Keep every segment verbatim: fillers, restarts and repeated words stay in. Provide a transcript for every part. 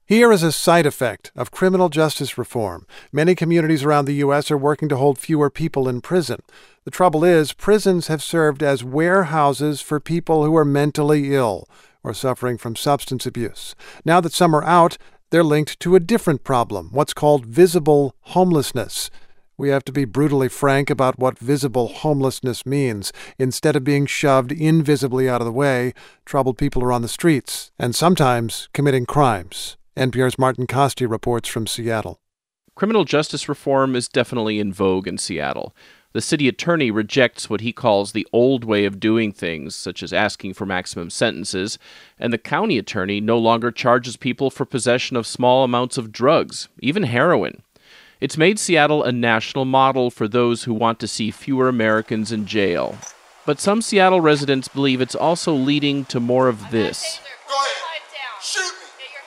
Here is a side effect of criminal justice reform. Many communities around the U S are working to hold fewer people in prison. The trouble is, prisons have served as warehouses for people who are mentally ill or suffering from substance abuse. Now that some are out, they're linked to a different problem, what's called visible homelessness. We have to be brutally frank about what visible homelessness means. Instead of being shoved invisibly out of the way, troubled people are on the streets and sometimes committing crimes. N P R's Martin Kosti reports from Seattle. Criminal justice reform is definitely in vogue in Seattle. The city attorney rejects what he calls the old way of doing things, such as asking for maximum sentences, and the county attorney no longer charges people for possession of small amounts of drugs, even heroin. It's made Seattle a national model for those who want to see fewer Americans in jail. But some Seattle residents believe it's also leading to more of this. Go ahead. Shoot me.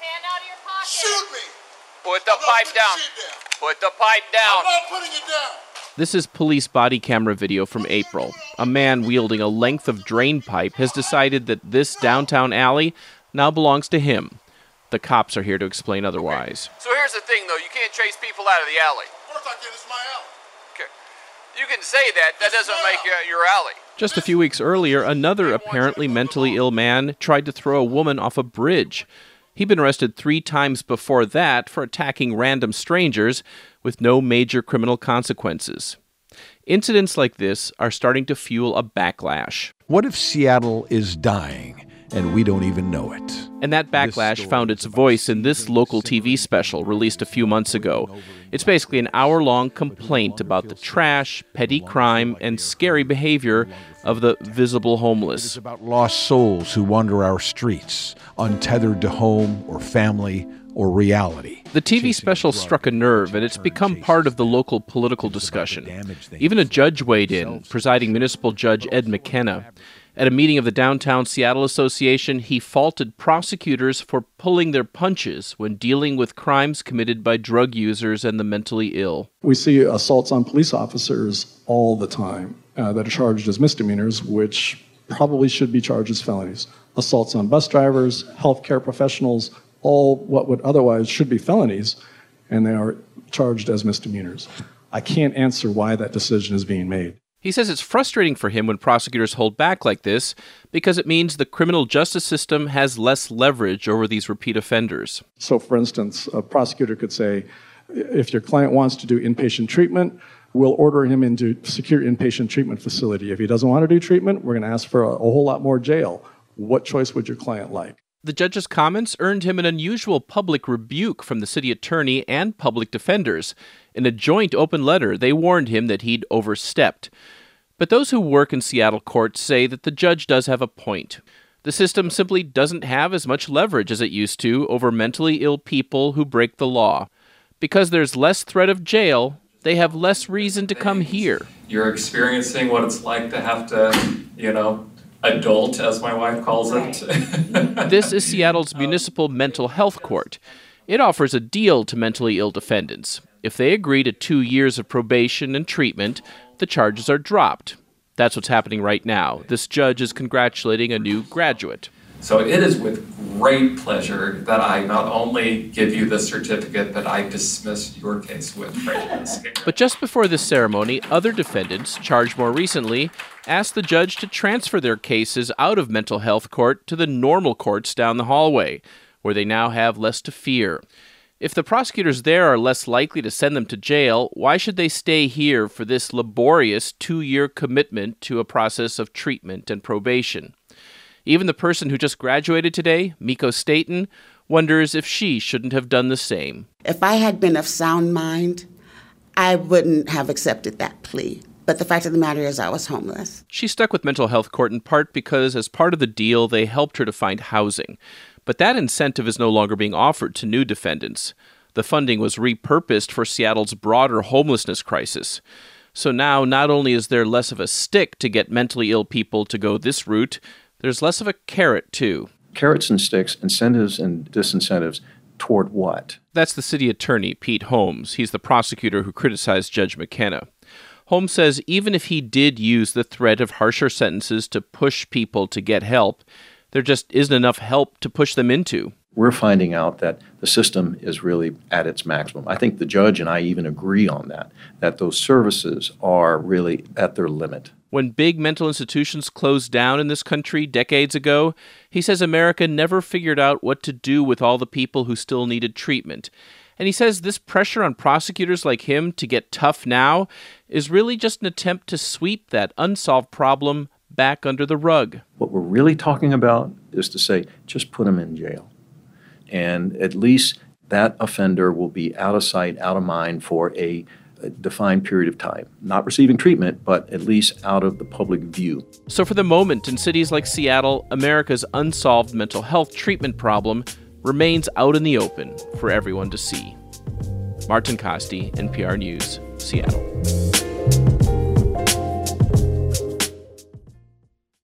Shoot me! Put the pipe down. Put the pipe down. I'm not putting it down. This is police body camera video from April. A man wielding a length of drain pipe has decided that this downtown alley now belongs to him. The cops are here to explain otherwise. So here's the thing, though. You can't chase people out of the alley. Of course I can. It's my alley. Okay. You can say that. That doesn't make it your alley. Just a few weeks earlier, another apparently mentally ill man tried to throw a woman off a bridge. He'd been arrested three times before that for attacking random strangers with no major criminal consequences. Incidents like this are starting to fuel a backlash. What if Seattle is dying and we don't even know it? And that backlash found its voice in this local T V special released a few months ago. It's basically an hour-long complaint about the trash, petty crime, and scary behavior of the visible homeless. It's about lost souls who wander our streets, untethered to home or family or reality. The T V special struck a nerve, and it's become part of the local political discussion. Even a judge weighed in, presiding municipal judge Ed McKenna. At a meeting of the Downtown Seattle Association, he faulted prosecutors for pulling their punches when dealing with crimes committed by drug users and the mentally ill. We see assaults on police officers all the time uh, that are charged as misdemeanors, which probably should be charged as felonies. Assaults on bus drivers, healthcare professionals, all what would otherwise should be felonies, and they are charged as misdemeanors. I can't answer why that decision is being made. He says it's frustrating for him when prosecutors hold back like this because it means the criminal justice system has less leverage over these repeat offenders. So, for instance, a prosecutor could say, if your client wants to do inpatient treatment, we'll order him into a secure inpatient treatment facility. If he doesn't want to do treatment, we're going to ask for a, a whole lot more jail. What choice would your client like? The judge's comments earned him an unusual public rebuke from the city attorney and public defenders. In a joint open letter, they warned him that he'd overstepped. But those who work in Seattle courts say that the judge does have a point. The system simply doesn't have as much leverage as it used to over mentally ill people who break the law. Because there's less threat of jail, they have less reason to come here. You're experiencing what it's like to have to, you know, adult, as my wife calls it. This is Seattle's Municipal Mental Health Court. It offers a deal to mentally ill defendants. If they agree to two years of probation and treatment, the charges are dropped. That's what's happening right now. This judge is congratulating a new graduate. So it is with great pleasure that I not only give you the certificate, but I dismiss your case with prejudice. But just before this ceremony, other defendants, charged more recently, asked the judge to transfer their cases out of mental health court to the normal courts down the hallway, where they now have less to fear. If the prosecutors there are less likely to send them to jail, why should they stay here for this laborious two-year commitment to a process of treatment and probation? Even the person who just graduated today, Miko Staten, wonders if she shouldn't have done the same. If I had been of sound mind, I wouldn't have accepted that plea. But the fact of the matter is I was homeless. She stuck with mental health court in part because as part of the deal, they helped her to find housing. But that incentive is no longer being offered to new defendants. The funding was repurposed for Seattle's broader homelessness crisis. So now, not only is there less of a stick to get mentally ill people to go this route, there's less of a carrot, too. Carrots and sticks, incentives and disincentives toward what? That's the city attorney, Pete Holmes. He's the prosecutor who criticized Judge McKenna. Holmes says even if he did use the threat of harsher sentences to push people to get help, there just isn't enough help to push them into. we're finding out that the system is really at its maximum. I think the judge and I even agree on that, that those services are really at their limit. When big mental institutions closed down in this country decades ago, he says America never figured out what to do with all the people who still needed treatment. And he says this pressure on prosecutors like him to get tough now is really just an attempt to sweep that unsolved problem back under the rug. What we're really talking about is to say, just put them in jail. And at least that offender will be out of sight, out of mind for a, a defined period of time. Not receiving treatment, but at least out of the public view. So for the moment, in cities like Seattle, America's unsolved mental health treatment problem remains out in the open for everyone to see. Martin Kaste, N P R News, Seattle.